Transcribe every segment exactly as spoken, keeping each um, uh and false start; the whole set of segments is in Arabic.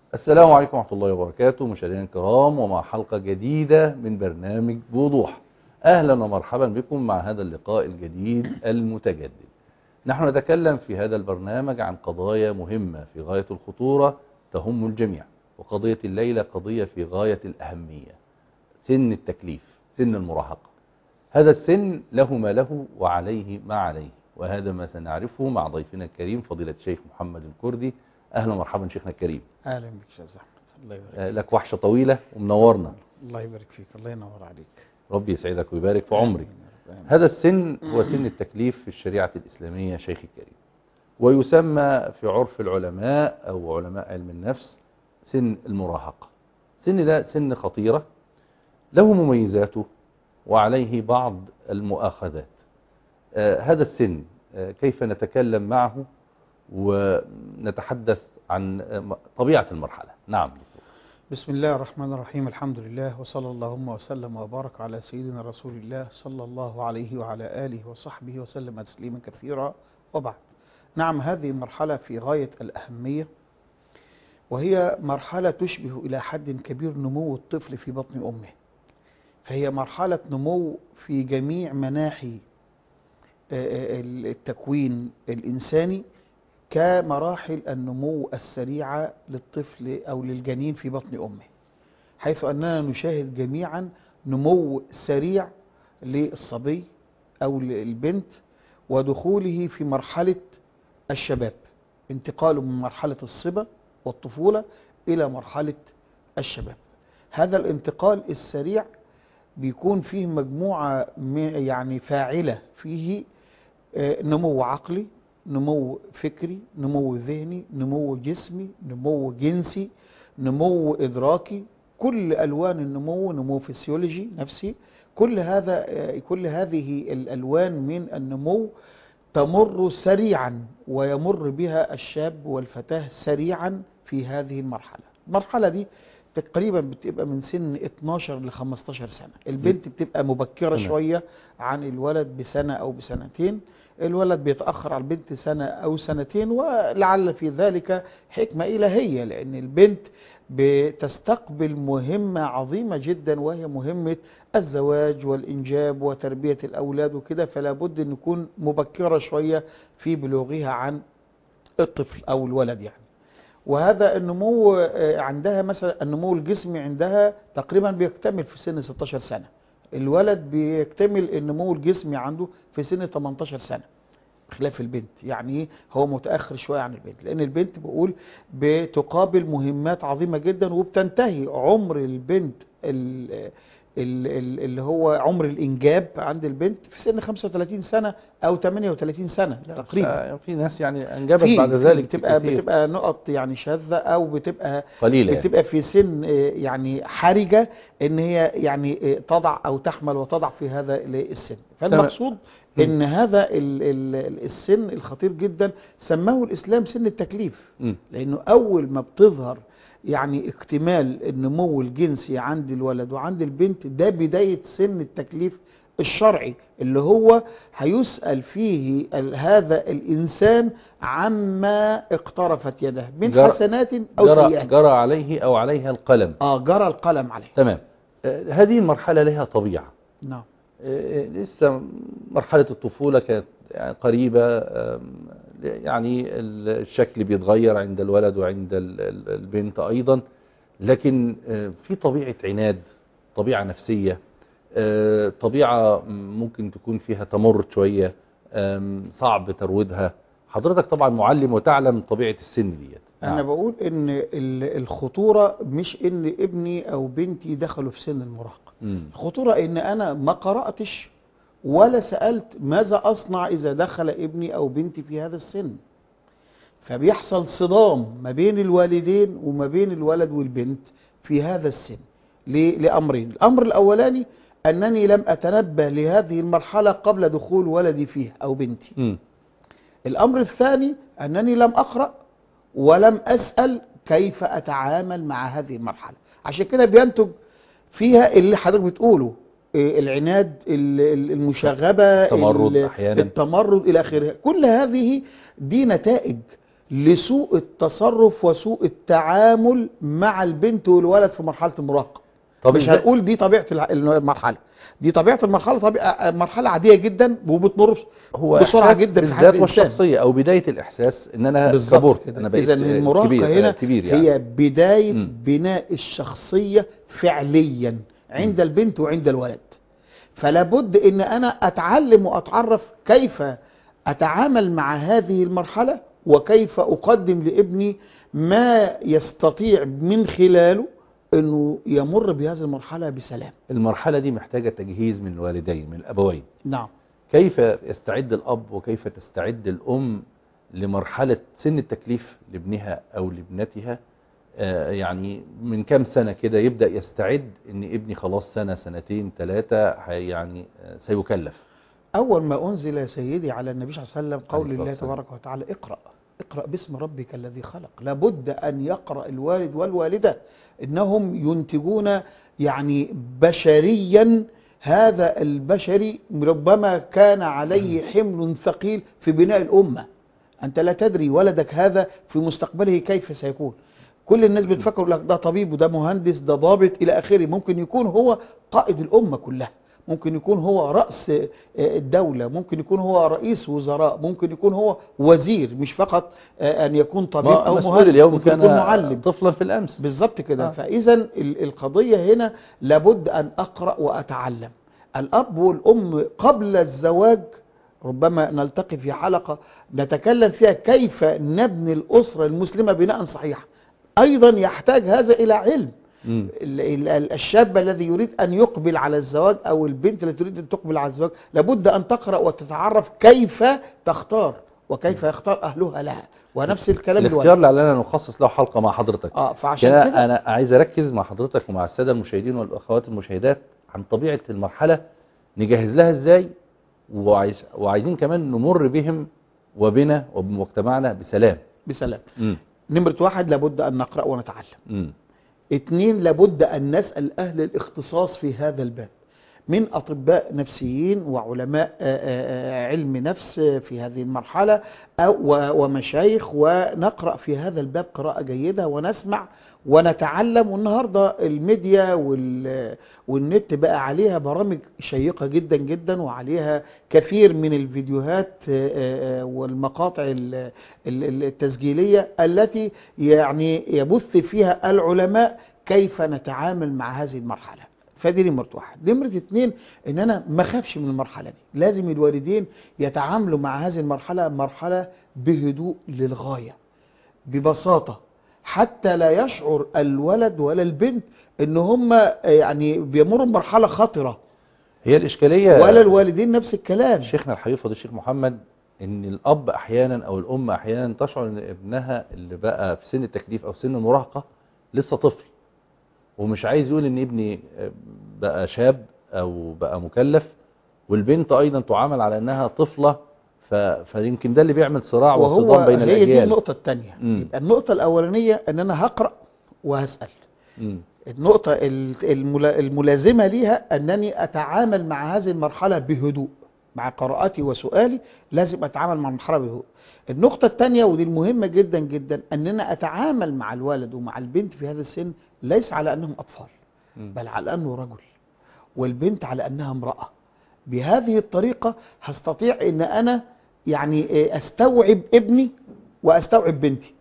السلام عليكم ورحمة الله وبركاته، مشاهدينا الكرام، ومع حلقة جديدة من برنامج بوضوح. أهلا ومرحبا بكم مع هذا اللقاء الجديد المتجدد. نحن نتكلم في هذا البرنامج عن قضايا مهمة في غاية الخطورة تهم الجميع، وقضية الليلة قضية في غاية الأهمية: سن التكليف، سن المراهقة. هذا السن له ما له وعليه ما عليه، وهذا ما سنعرفه مع ضيفنا الكريم فضيلة الشيخ محمد الكردي. أهلا ومرحبا شيخنا الكريم. اهلا بك يا زحمة، الله يبارك فيك. لك وحشة طويلة ومنورنا. الله يبارك فيك، الله ينور عليك. ربي يسعدك ويبارك في عمرك. هذا السن هو سن التكليف في الشريعة الإسلامية شيخ الكريم، ويسمى في عرف العلماء أو علماء علم النفس سن المراهقة. سن ده سن خطيرة، له مميزاته وعليه بعض المؤاخذات. آه هذا السن آه كيف نتكلم معه ونتحدث عن طبيعة المرحلة؟ نعم. بسم الله الرحمن الرحيم، الحمد لله، وصلى اللهم وسلم وبارك على سيدنا رسول الله صلى الله عليه وعلى آله وصحبه وسلم تسليما كثيرا، وبعد. نعم، هذه مرحلة في غاية الأهمية، وهي مرحلة تشبه إلى حد كبير نمو الطفل في بطن أمه. فهي مرحلة نمو في جميع مناحي التكوين الإنساني، كمراحل النمو السريعة للطفل أو للجنين في بطن أمه، حيث أننا نشاهد جميعا نمو سريع للصبي أو للبنت، ودخوله في مرحلة الشباب، انتقاله من مرحلة الصبا والطفولة إلى مرحلة الشباب. هذا الانتقال السريع بيكون فيه مجموعة يعني فاعلة، فيه نمو عقلي، نمو فكري، نمو ذهني، نمو جسمي، نمو جنسي، نمو إدراكي، كل ألوان النمو، نمو فسيولوجي نفسي. كل هذا كل هذه الألوان من النمو تمر سريعا، ويمر بها الشاب والفتاة سريعا في هذه المرحلة. المرحلة دي تقريبا بتبقى من سن اتناشر ل خمستاشر سنة. البنت بتبقى مبكرة شوية عن الولد بسنة أو بسنتين، الولد بيتأخر على البنت سنة أو سنتين، ولعل في ذلك حكمة إلهية، لأن البنت بتستقبل مهمة عظيمة جدا، وهي مهمة الزواج والإنجاب وتربية الأولاد وكده، فلا بد أن يكون مبكرة شوية في بلوغها عن الطفل أو الولد يعني. وهذا النمو عندها مثلا النمو الجسمي عندها تقريبا بيكتمل في سن ستاشر سنة. الولد بيكتمل النمو الجسمي عنده في سن تمنتاشر سنة، خلاف البنت. يعني هو متأخر شوية عن البنت، لأن البنت بقول بتقابل مهمات عظيمة جدا، وبتنتهي عمر البنت اللي هو عمر الإنجاب عند البنت في سن خمسة وثلاثين سنة أو ثمانية وثلاثين سنة تقريبا. في ناس يعني أنجبت بعد ذلك بتبقى بتبقى نقط يعني شاذة، أو بتبقى قليلة، بتبقى في سن يعني حرجة ان هي يعني تضع او تحمل وتضع في هذا السن. فالمقصود ان هذا السن الخطير جدا سماه الإسلام سن التكليف، لأنه أول ما بتظهر يعني اكتمال النمو الجنسي عند الولد وعند البنت، ده بداية سن التكليف الشرعي، اللي هو هيسأل فيه هذا الإنسان عما اقترفت يده من جرى حسنات أو جرى سيئات. جرى عليه أو عليها القلم. آه جرى القلم عليه. تمام. آه هذه المرحلة لها طبيعة. نعم. آه لسه مرحلة الطفولة كانت يعني قريبة، آه يعني الشكل بيتغير عند الولد وعند البنت أيضا، لكن آه في طبيعة عناد، طبيعة نفسية، طبيعة ممكن تكون فيها تمرد شوية، صعب ترويضها. حضرتك طبعا معلم وتعلم طبيعة السن ديت. أنا نعم. بقول إن الخطورة مش إن ابني أو بنتي دخلوا في سن المراهقة، الخطورة إن أنا ما قرأتش ولا سألت ماذا أصنع إذا دخل ابني أو بنتي في هذا السن. فبيحصل صدام ما بين الوالدين وما بين الولد والبنت في هذا السن لأمرين. الأمر الأولاني أنني لم أتنبه لهذه المرحلة قبل دخول ولدي فيها أو بنتي. م. الأمر الثاني أنني لم أقرأ ولم أسأل كيف أتعامل مع هذه المرحلة. عشان كده بينتج فيها اللي حضرتك بتقوله، العناد، المشاغبة، التمرد أحيانا، التمرد إلى آخره. كل هذه دي نتائج لسوء التصرف وسوء التعامل مع البنت والولد في مرحلة المراهقة. طب مش إزاي- هنقول دي طبيعة الع- المرحلة، دي طبيعة المرحلة طبيعة مرحلة عادية جدا وبتمر هو بسرعة إحساس جدا في حياة بالذات الإنسان. والشخصية او بداية الاحساس ان انا بالظبط كبرت، كده. انا بقيت إذا آه، المراهقة كبير آه، هنا كبير يعني. هي بداية مم. بناء الشخصية فعليا عند مم. البنت وعند الولد. فلا بد ان انا اتعلم واتعرف كيف اتعامل مع هذه المرحلة، وكيف اقدم لابني ما يستطيع من خلاله انه يمر بهذه المرحلة بسلام. المرحلة دي محتاجة تجهيز من الوالدين، من الابوين. نعم. كيف يستعد الاب وكيف تستعد الام لمرحلة سن التكليف لابنها او لابنتها؟ آه، يعني من كام سنة كده يبدأ يستعد ان ابني خلاص سنة سنتين ثلاثة يعني آه، سيكلف؟ أول ما أنزل يا سيدي على النبي صلى الله عليه وسلم قول عليه الصلاة الله والسلام. تبارك وتعالى اقرأ اقرأ باسم ربك الذي خلق. لابد أن يقرأ الوالد والوالدة، إنهم ينتجون يعني بشريا. هذا البشري ربما كان عليه حمل ثقيل في بناء الأمة. أنت لا تدري ولدك هذا في مستقبله كيف سيكون. كل الناس بتفكر لك ده طبيب وده مهندس ده ضابط إلى آخره. ممكن يكون هو قائد الأمة كلها، ممكن يكون هو رأس الدولة، ممكن يكون هو رئيس وزراء، ممكن يكون هو وزير، مش فقط أن يكون طبيب أو مسؤول مهندس، اليوم ممكن كان يكون معلم. طفلا في الأمس. بالظبط كده. آه. فإذا ال- القضية هنا لابد أن أقرأ وأتعلم. الأب والأم قبل الزواج ربما نلتقي في حلقة نتكلم فيها كيف نبني الأسرة المسلمة بناء صحيحا. أيضا يحتاج هذا إلى علم. مم. ال- ال- الشاب الذي يريد أن يقبل على الزواج أو البنت التي تريد أن تقبل على الزواج لابد أن تقرأ وتتعرف كيف تختار وكيف يختار أهلها لها. ونفس الكلام الاختيار الولد. لعلنا نخصص له حلقة مع حضرتك. اه فعشان كده كده أنا عايز أركز مع حضرتك ومع السادة المشاهدين والأخوات المشاهدات عن طبيعة المرحلة، نجهز لها إزاي، وعايز وعايزين كمان نمر بهم وبنا وبمجتمعنا بسلام. بسلام. مم. نمرة واحد لابد أن نقرأ ونتعلم. مم. اتنين لابد أن نسأل أهل الاختصاص في هذا الباب من أطباء نفسيين وعلماء آه، آه، علم نفس في هذه المرحلة أو و- ومشايخ، ونقرأ في هذا الباب قراءة جيدة ونسمع ونتعلم. والنهاردة الميديا وال- والنت بقى عليها برامج شيقة جدا جدا، وعليها كثير من الفيديوهات آه، آه، والمقاطع ال- ال- التسجيلية التي يعني يبث فيها العلماء كيف نتعامل مع هذه المرحلة. فدي نمرة واحد. نمرة اتنين ان انا ما اخافش من المرحلة دي. لازم الوالدين يتعاملوا مع هذه المرحلة مرحلة بهدوء للغاية، ببساطة، حتى لا يشعر الولد ولا البنت ان هم يعني بيمروا بمرحلة خطرة، هي الإشكالية ولا الوالدين نفس الكلام. شيخنا الحبيب فضيل الشيخ محمد، ان الاب احيانا او الام احيانا تشعر ان ابنها اللي بقى في سن التكليف او سن المراهقة لسه طفل، ومش عايز يقول ان ابني بقى شاب او بقى مكلف، والبنت ايضا تعامل على انها طفلة. ف... فيمكن ده اللي بيعمل صراع وهو وصدام بين هي دي الاجيال. النقطة الثانية. مم. يبقى النقطة الأولانية ان انا هقرأ وهسأل. مم. النقطة الملا- الملازمة ليها أنني أتعامل مع هذه المرحلة بهدوء. مع قراءتي وسؤالي لازم أتعامل مع المرحلة بهدوء. النقطة الثانية ودي المهمة جدا جدا أننا أتعامل مع الولد ومع البنت في هذا السن ليس على أنهم أطفال، مم. بل على أنه رجل، والبنت على أنها امرأة. بهذه الطريقة هستطيع أن أنا يعني أستوعب ابني وأستوعب بنتي.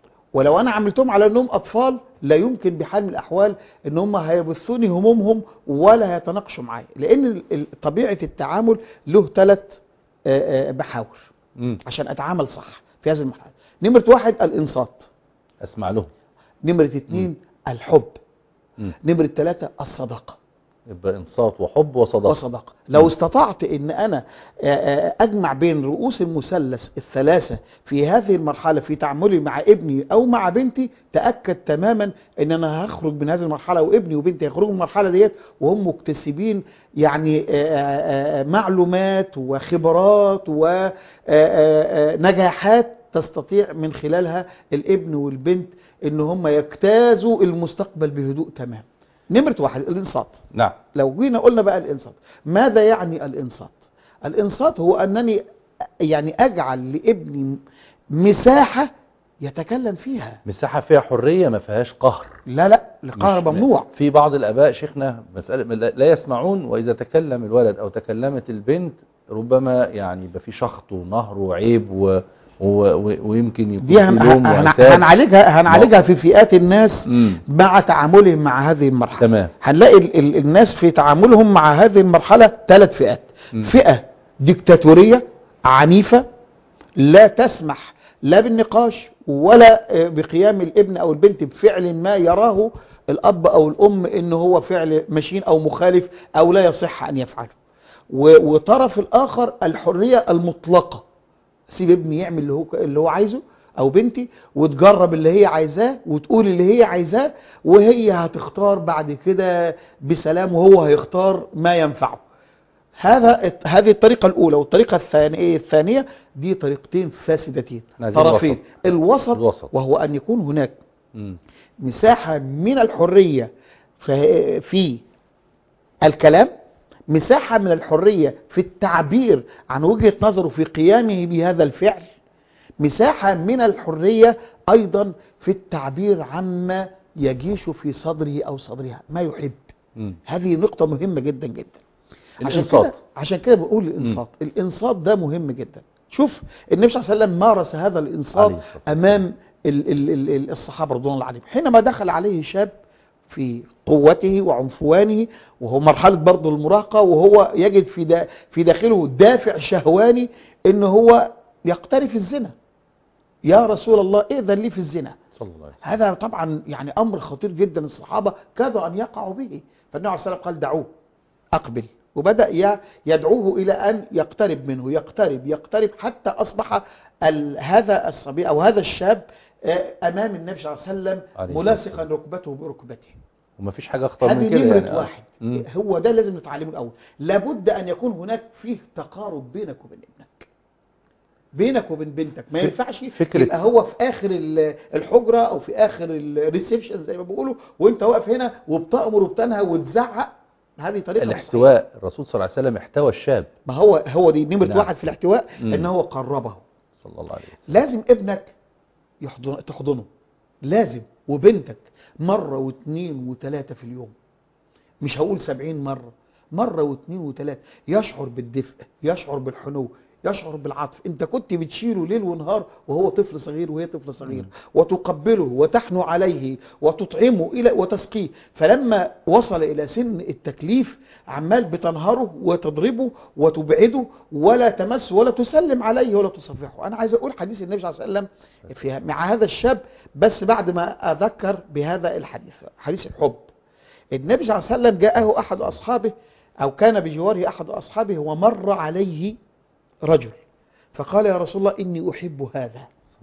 ولو انا عملتهم على انهم اطفال لا يمكن بحال من الاحوال ان هم هيبثوني همومهم ولا هيتناقشوا معايا، لان ال- ال- طبيعه التعامل له ثلاث محاور مم. عشان اتعامل صح في هذه المرحله. نمره واحد الانصات. اسمع لهم. نمره اثنين الحب. مم. نمره ثلاثه الصداقه. يبقى انصات وحب وصداقة. وصداقة. لو استطعت ان انا اجمع بين رؤوس المثلث الثلاثة في هذه المرحلة في تعاملي مع ابني او مع بنتي، تأكد تماما ان انا هخرج من هذه المرحلة وابني وبنتي يخرجوا من المرحلة ديت وهم مكتسبين يعني معلومات وخبرات ونجاحات تستطيع من خلالها الابن والبنت ان هم يجتازوا المستقبل بهدوء تمام. نمرة واحد الانصات. نعم. لو جينا قلنا بقى الانصات، ماذا يعني الانصات؟ الانصات هو انني يعني اجعل لابني مساحة يتكلم فيها. مساحة فيها حرية ما فيهاش قهر. لا لا القهر مش- ممنوع. في بعض الآباء شيخنا مسألة لا يسمعون، وإذا تكلم الولد أو تكلمت البنت ربما يعني يبقى في شخط ونهر وعيب و... و... و... ويمكن يكون دي هن... في لوم هن... وعتاب. هنعالجها هنعالجها في فئات الناس مم. مع تعاملهم مع هذه المرحلة. تمام. هنلاقي ال... ال... الناس في تعاملهم مع هذه المرحلة ثلاث فئات. مم. فئة ديكتاتورية عنيفة لا تسمح لا بالنقاش ولا بقيام الابن او البنت بفعل ما يراه الاب او الام ان هو فعل مشين او مخالف او لا يصح ان يفعله. و... وطرف الاخر الحرية المطلقة، سيب ابني يعمل اللي هو اللي هو عايزه او بنتي، وتجرب اللي هي عايزاه وتقول اللي هي عايزاه، وهي هتختار بعد كده بسلام وهو هيختار ما ينفعه. هذا هذه الطريقة الأولى. والطريقة الثانية الثانية دي طريقتين فاسدتين، طرفين. الوسط. الوسط, الوسط وهو أن يكون هناك مم. مساحة من الحرية في الكلام، مساحة من الحرية في التعبير عن وجهة نظره في قيامه بهذا الفعل، مساحة من الحرية أيضا في التعبير عما يجيش في صدره أو صدرها ما يحب. مم. هذه نقطة مهمة جدا جدا. عشان الإنصات. كده عشان كده بقول الإنصات. مم. الإنصات ده مهم جدا. شوف النبي صلى الله عليه وسلم مارس هذا الإنصات أمام ال ال ال الصحابة رضوان الله عليهم حينما دخل عليه شاب في قوته وعنفوانه، وهو مرحلة برضه المراهقة، وهو يجد في دا في داخله دافع شهواني ان هو يقترف الزنا. يا رسول الله ائذن لي في الزنا. صلى الله عليه وسلم. هذا طبعا يعني امر خطير جدا، الصحابة كادوا ان يقعوا به، فالنبي عليه الصلاة والسلام قال دعوه اقبل، وبدأ يدعوه الى ان يقترب منه، يقترب يقترب حتى اصبح هذا الصبي او هذا الشاب امام النبي صلى الله عليه وسلم ملاصقا ركبته بركبته. وما فيش حاجة اخطر من كده يعني. يعني. واحد مم. هو ده لازم نتعلمه الاول. لابد ان يكون هناك فيه تقارب بينك وبين ابنك، بينك وبين بنتك. ما ينفعش يبقى هو في اخر الحجرة او في اخر الريسبشن زي ما بيقولوا، وانت واقف هنا وبتأمر وبتنهى وتزعق. هذه طريقة الاحتواء مستحيل. الرسول صلى الله عليه وسلم احتوى الشاب. ما هو هو دي نمرة نعم. واحد في الاحتواء مم. ان هو قربه صلى الله عليه وسلم. لازم ابنك يحضن تحضنه، لازم، وبنتك مرة واثنين وثلاثة في اليوم، مش هقول سبعين مرة، مرة واثنين وثلاثة، يشعر بالدفء، يشعر بالحنو، يشعر بالعطف. انت كنت بتشيله ليل ونهار وهو طفل صغير وهي طفل صغير، وتقبله وتحنو عليه وتطعمه الى وتسقيه، فلما وصل الى سن التكليف عمال بتنهره وتضربه وتبعده ولا تمس ولا تسلم عليه ولا تصفحه. انا عايز اقول حديث النبي صلى الله عليه وسلم في مع هذا الشاب، بس بعد ما اذكر بهذا الحديث، حديث الحب. النبي صلى الله عليه وسلم جاءه احد اصحابه او كان بجواره احد اصحابه ومر عليه رجل فقال يا رسول الله إني أحب هذا،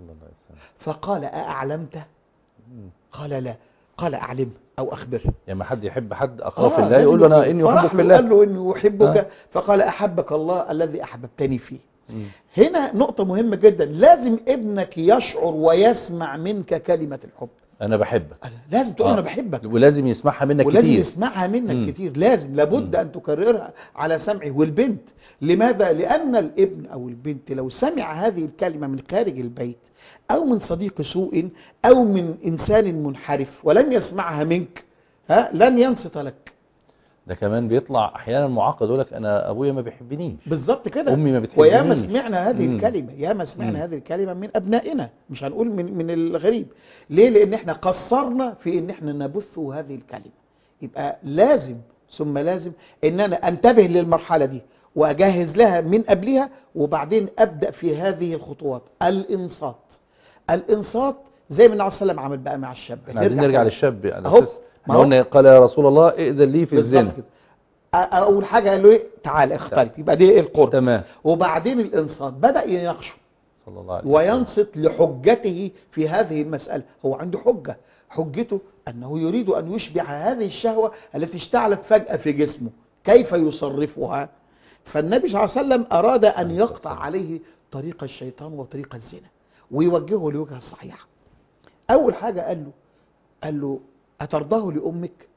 فقال أأعلمته؟ قال لا. قال أعلم أو أخبر. يعني ما حد يحب حد أخاه في الله يقول له أنا إني أحبك في الله. قال له إني أحبك آه. فقال أحبك الله الذي أحببتني فيه. مم. هنا نقطة مهمة جدا، لازم ابنك يشعر ويسمع منك كلمة الحب. أنا بحبك. لازم تقول آه. أنا بحبك، ولازم يسمعها منك ولازم كتير، ولازم يسمعها منك مم. كتير، لازم لابد مم. أن تكررها على سمعه. والبنت لماذا؟ لأن الابن أو البنت لو سمع هذه الكلمة من خارج البيت أو من صديق سوء أو من إنسان منحرف ولم يسمعها منك، ها لن ينصت لك. ده كمان بيطلع احيانا معقد يقول لك انا ابويا ما بيحبنيش، بالظبط كده، امي ما بتحبنيش. وياما سمعنا هذه مم. الكلمه، ياما سمعنا مم. هذه الكلمه من ابنائنا، مش هنقول من من الغريب. ليه؟ لان احنا قصرنا في ان احنا نبث هذه الكلمه. يبقى لازم ثم لازم ان انا انتبه للمرحله دي واجهز لها من قبلها، وبعدين ابدا في هذه الخطوات. الانصات، الانصات زي ما النبي صلى الله عليه وسلم عمل بقى مع الشاب. احنا عايزين نرجع للشاب على اهو، ما قلنا قال يا رسول الله ائذن لي في الزنا. اول حاجه قال له ايه؟ تعال اختلف، يبقى دي القرب. تمام. وبعدين الانصات، بدا يناقشه صلى الله عليه وسلم وينصت لحجته في هذه المساله. هو عنده حجه، حجته انه يريد ان يشبع هذه الشهوه التي اشتعلت فجاه في جسمه، كيف يصرفها؟ فالنبي صلى الله عليه وسلم اراد ان يقطع عليه طريق الشيطان وطريق الزنا ويوجهه لوجهه الصحيحه. اول حاجه قال له قال له أترضاه لأمك؟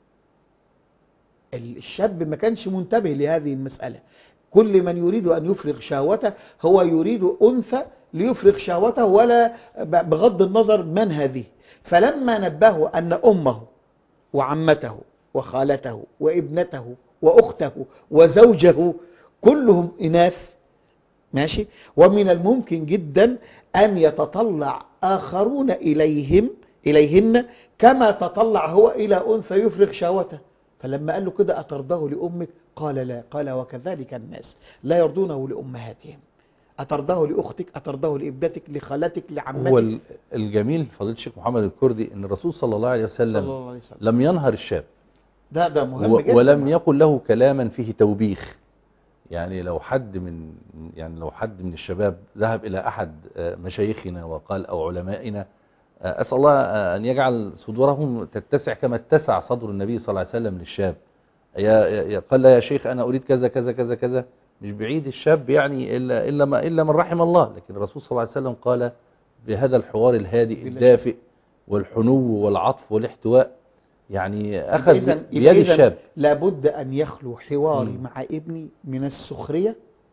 الشاب ما كانش منتبه لهذه المسألة. كل من يريد أن يفرغ شهوته هو يريد أنثى ليفرغ شهوته ولا بغض النظر من هذه. فلما نبهوا أن أمه وعمته وخالته وابنته وأخته وزوجه كلهم إناث، ماشي، ومن الممكن جدا أن يتطلع آخرون إليهم إليهن كما تطلع هو إلى أنثى يفرغ شهوته. فلما قال له كده أترضاه لأمك؟ قال لا. قال وكذلك الناس لا يرضونه لأمهاتهم. أترضاه لأختك، أترضاه لابنتك، لخالتك، لعمتك. هو الجميل فضيلة الشيخ محمد الكردي ان الرسول صلى الله عليه وسلم, صلى الله عليه وسلم لم ينهر الشاب، ده ده مهم و- جدا. ولم يقل له كلاما فيه توبيخ. يعني لو حد من يعني لو حد من الشباب ذهب إلى أحد مشايخنا وقال أو علمائنا، أسأل الله أن يجعل صدورهم تتسع كما اتسع صدر النبي صلى الله عليه وسلم للشاب. يا قال لا يا شيخ أنا أريد كذا كذا كذا كذا، مش بعيد الشاب يعني إلا إلا ما إلا من رحم الله. لكن الرسول صلى الله عليه وسلم قال بهذا الحوار الهادئ الدافئ والحنو والعطف والاحتواء، يعني أخذ إذن بيد الشاب. لابد أن يخلو حواري مم. مع ابني من السخرية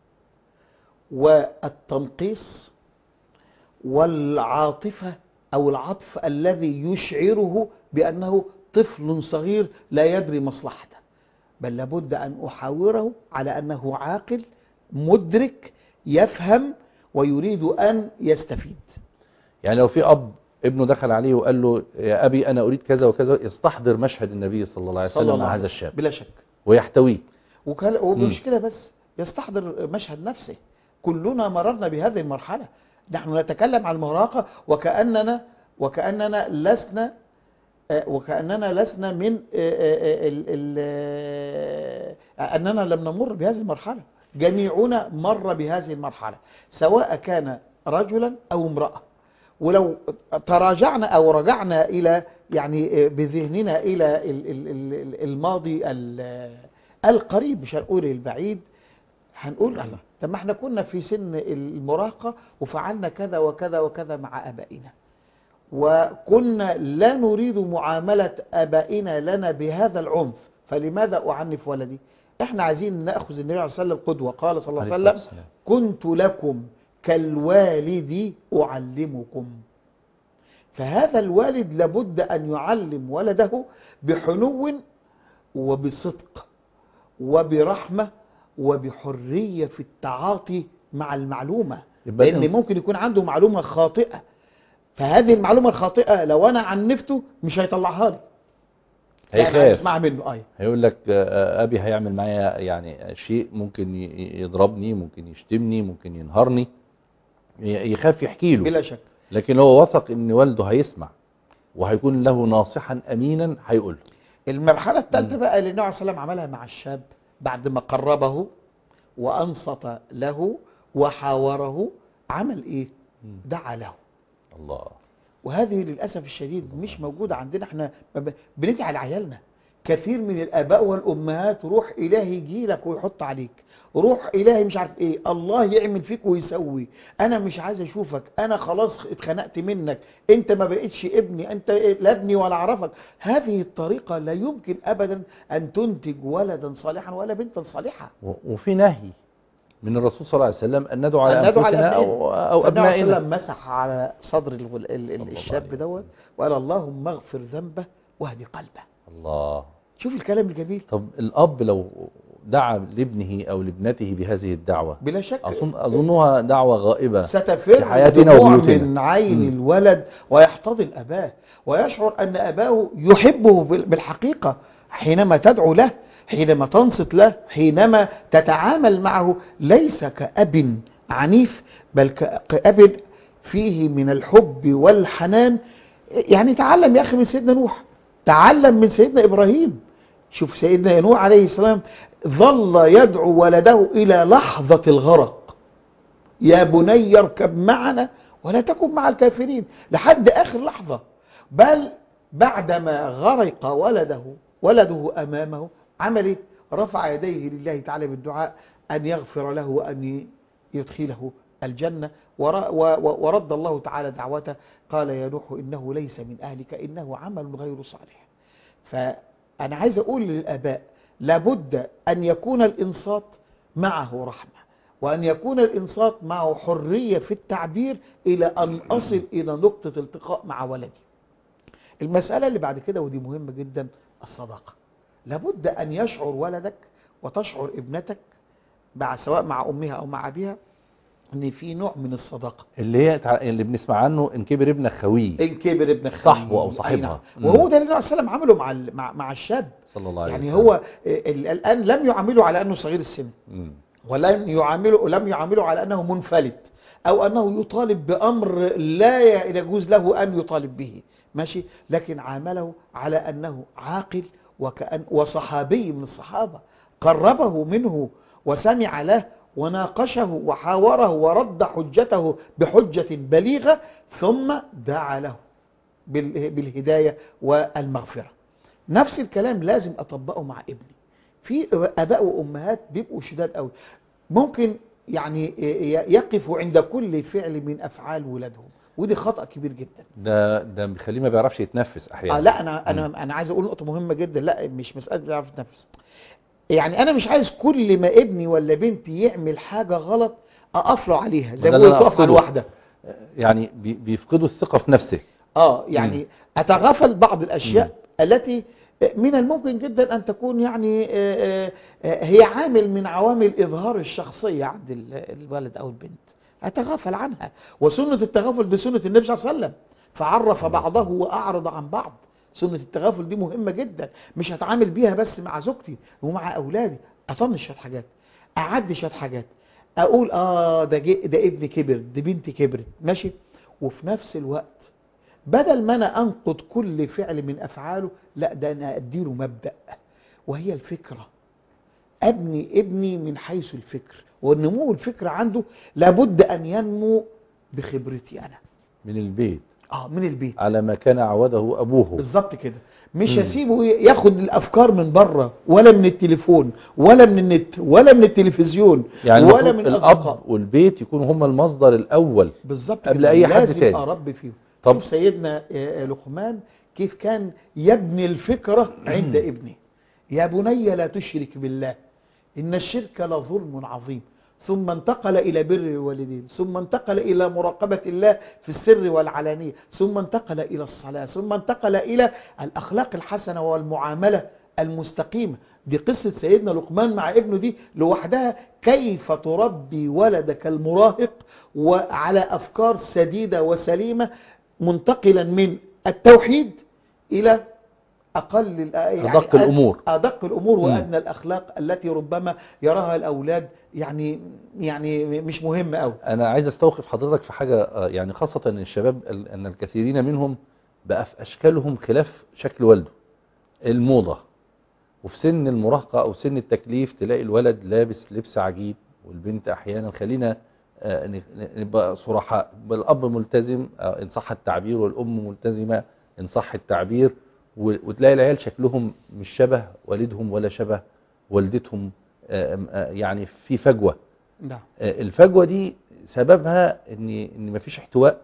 والتنقيص والعاطفة أو العطف الذي يشعره بأنه طفل صغير لا يدري مصلحته، بل لابد أن أحاوره على أنه عاقل مدرك يفهم ويريد أن يستفيد. يعني لو في أب ابنه دخل عليه وقال له يا أبي أنا أريد كذا وكذا، يستحضر مشهد النبي صلى الله عليه وسلم مع هذا الشاب بلا شك ويحتويه. ومش كده بس، يستحضر مشهد نفسه. كلنا مررنا بهذه المرحلة. نحن نتكلم عن المراهقة وكأننا وكأننا لسنا وكأننا لسنا من ال ال أننا لم نمر بهذه المرحلة. جميعنا مر بهذه المرحلة سواء كان رجلا أو امرأة. ولو تراجعنا أو رجعنا إلى يعني بذهننا إلى الماضي القريب مش هنقول البعيد، هنقول الله طب ما احنا كنا في سن المراهقة وفعلنا كذا وكذا وكذا مع آبائنا، وكنا لا نريد معاملة آبائنا لنا بهذا العنف، فلماذا أعنف ولدي؟ احنا عايزين نأخذ النبي عليه الصلاة والسلام قدوة. قال صلى الله عليه وسلم كنت لكم كالوالد أعلمكم. فهذا الوالد لابد أن يعلم ولده بحنو وبصدق وبرحمة وبحرية في التعاطي مع المعلومة، لأن ممكن يكون عنده معلومة خاطئة، فهذه المعلومة الخاطئة لو أنا عنفته مش هيطلعها لي، هيخاف اسمع منه. أي هيقول لك أبي هيعمل معايا يعني شيء، ممكن يضربني، ممكن يشتمني، ممكن ينهرني، يخاف يحكي له بلا شك. لكن هو وثق ان والده هيسمع وهيكون له ناصحا امينا هيقول له. المرحلة الثالثة بقى اللي النبي عليه الصلاة والسلام عملها مع الشاب بعد ما قربه وأنصت له وحاوره، عمل ايه؟ دعا له. الله. وهذه للأسف الشديد مش موجودة عندنا. احنا بندعي لعيالنا. كثير من الآباء والأمهات روح إلهي يجي لك ويحط عليك، روح إلهي مش عارف ايه، الله يعمل فيك ويسوي، انا مش عايز اشوفك، انا خلاص اتخنقت منك، انت ما بقتش ابني، انت لا ابني ولا اعرفك. هذه الطريقة لا يمكن ابدا ان تنتج ولدا صالحا ولا بنتا صالحة. وفي نهي من الرسول صلى الله عليه وسلم ان ندعو على انفسنا او او ابنائنا. النبي صلى الله عليه وسلم مسح على صدر ال ال ال الشاب دوت وقال اللهم اغفر ذنبه واهدي قلبه. الله. شوف الكلام الجميل. طب الاب لو دعا لابنه او لابنته بهذه الدعوة، بلا شك أظن اظنها دعوة غائبة ستفر في حياتنا وبيوتنا من عين م. الولد ويحتضن اباه ويشعر ان اباه يحبه بالحقيقة حينما تدعو له، حينما تنصت له، حينما تتعامل معه، ليس كأب عنيف بل كأب فيه من الحب والحنان. يعني تعلم يا أخي من سيدنا نوح، تعلم من سيدنا إبراهيم. شوف سيدنا نوح عليه السلام ظل يدعو ولده إلى لحظة الغرق، يا بني اركب معنا ولا تكن مع الكافرين، لحد آخر لحظة. بل بعدما غرق ولده ولده أمامه عمل ايه؟ رفع يديه لله تعالى بالدعاء أن يغفر له وأن يدخله الجنة، ورد الله تعالى دعوته قال يا نوح إنه ليس من أهلك إنه عمل غير صالح. فأنا عايز أقول للآباء لابد أن يكون الإنصات معه رحمة وأن يكون الإنصات معه حرية في التعبير إلى أن أصل إلى نقطة التقاء مع ولدي. المسألة اللي بعد كده ودي مهمة جدا، الصداقة. لابد أن يشعر ولدك وتشعر ابنتك مع سواء مع أمها أو مع أبيها ان في نوع من الصداقه اللي هي تع- اللي بنسمع عنه ان كبر ابنك خويه، ان كبر ابن خليل صاحبه او صاحبها. وهو ده اللي النبي عليه السلام عمله مع ال- مع مع الشاب صلى الله عليه يعني وسلم. هو ال- الان لم يعامله على انه صغير السن، مم. ولم يعامله لم يعامله على انه منفلت او انه يطالب بامر لا يجوز له ان يطالب به، ماشي، لكن عامله على انه عاقل وكأن وصحابي من الصحابه، قربه منه وسمع له وناقشه وحاوره ورد حجته بحجة بليغة، ثم دعا له بال- بالهداية والمغفرة. نفس الكلام لازم أطبقه مع ابني. في آباء وأمهات بيبقوا شداد قوي، ممكن يعني يقفوا عند كل فعل من أفعال ولادهم، ودي خطأ كبير جدا. ده ده بيخليه ما بيعرفش يتنفس احيانا. آه لا أنا مم. أنا أنا عايز أقول نقطة مهمة جدا، لا مش مسألة بيعرف يتنفس، يعني انا مش عايز كل ما ابني ولا بنتي يعمل حاجة غلط اقف له عليها زي ده ما اللي أنا بيقول تقف على أقصده. الواحدة. يعني بي- بيفقدوا الثقة في نفسه. اه يعني مم. اتغافل بعض الاشياء مم. التي من الممكن جدا ان تكون يعني آه، آه، هي عامل من عوامل اظهار الشخصية عند ال- الولد او البنت، اتغافل عنها. وسنة التغافل دي سنة النبي صلى الله عليه وسلم، فعرف الله بعضه يسلمك. واعرض عن بعض. سنة التغافل دي مهمة جدا، مش هتعامل بيها بس مع زوجتي ومع اولادي، اطنش شوية حاجات، اعدي شوية حاجات، اقول اه ده جي- ده ابني كبر، دي بنتي كبرت، ماشي، وفي نفس الوقت بدل ما انا انقد كل فعل من افعاله، لا ده انا اديله مبدأ، وهي الفكرة. ابني ابني من حيث الفكر، والنمو الفكر عنده لابد ان ينمو بخبرتي انا، من البيت اه من البيت، على ما كان عوده ابوه. بالظبط كده. مش مم. هسيبه ياخد الافكار من بره ولا من التليفون ولا من النت ولا من التلفزيون يعني ولا المفروض من الاب اصدقاء. والبيت يكونوا هم المصدر الاول بالظبط قبل كده، اي حد لازم تاني. اربي فيهم. طب- شوف سيدنا آه، آه، لقمان كيف كان يبني الفكرة عند ابنه. يا بني لا تشرك بالله إن الشرك لظلم عظيم، ثم انتقل إلى بر الوالدين، ثم انتقل إلى مراقبة الله في السر والعلانية، ثم انتقل إلى الصلاة، ثم انتقل إلى الأخلاق الحسنة والمعاملة المستقيمة. دي قصة سيدنا لقمان مع ابنه دي لوحدها، كيف تربي ولدك المراهق وعلى أفكار سديدة وسليمة، منتقلا من التوحيد إلى أقل ال- يعني أدق الأمور. أدق الأمور مم. وأدنى الأخلاق التي ربما يراها الأولاد يعني يعني مش مهمة أوي. انا عايز استوقف حضرتك في حاجة، آه، يعني خاصة ان الشباب ال- ان الكثيرين منهم بقى في اشكالهم خلاف شكل والده. الموضة وفي سن المراهقة او سن التكليف تلاقي الولد لابس لبس عجيب، والبنت احيانا، خلينا آه، ن- نبقى صراحة، الاب ملتزم آه، ان صح التعبير، والام ملتزمة ان صح التعبير، و- وتلاقي العيال شكلهم مش شبه والدهم ولا شبه والدتهم، آه، آه، يعني في فجوة. نعم. آه، الفجوة دي سببها ان ان مفيش احتواء،